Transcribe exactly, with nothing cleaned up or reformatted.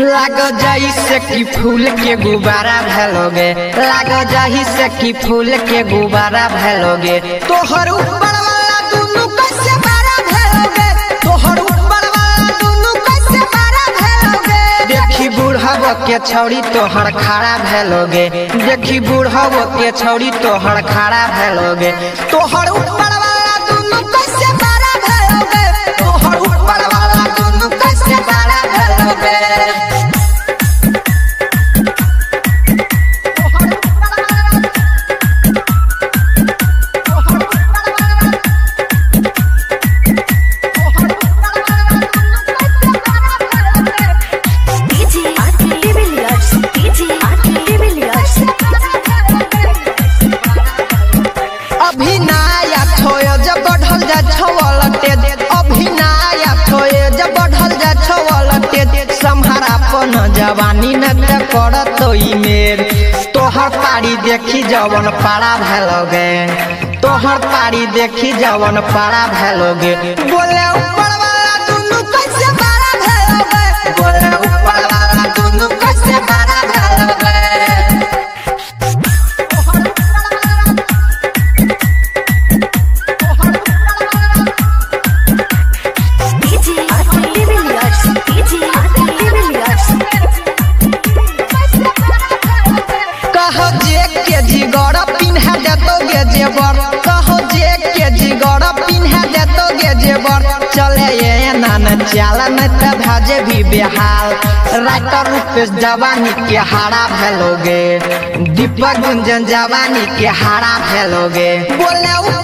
लागो जाई से कि फूल के गुब्बारा भलोगे, लागो जाई से कि फूल के गुब्बारा भलोगे। तोहर ऊपर वाला दुनु कैसे बारा भलोगे, तोहर ऊपर वाला दुनु कैसे बारा भलोगे। देखी बूढ़ाव के छौड़ी तोहर खड़ा भलोगे, देखी बूढ़ाव के छौड़ी तोहर खड़ा भलोगे। तोहर ऊपर वाला दुनु कैसे बारा भलोगे, तोहर ऊपर वाला दुनु कैसे बारा भलोगे। अभिनाया छोयो जब बढ़ल जा छवलते, अभिनाया छोयो जब बढ़ल जा छवलते। सम्हारा पन जवानी न त करत ई मेर, तोहर पारी देखी जवन पारा भलोगे, तोहर पारी देखी जवन पारा भलोगे। बोले ऊपर वाला दुनु कैसे बारा भलोगे, बोले ऊपर वाला दुनु कैसे बारा भलोगे। कहो जे के जिगर पिन्हा देतोगे जेबर, कहो जे के जिगर पिन्हा देतोगे जेबर। चले ये नान चाला न त भाजे भी बेहाल, राइटर रूपेश जवानी के हारा भलोगे, दीपक गुंजन जवानी के हारा भलोगे। बोले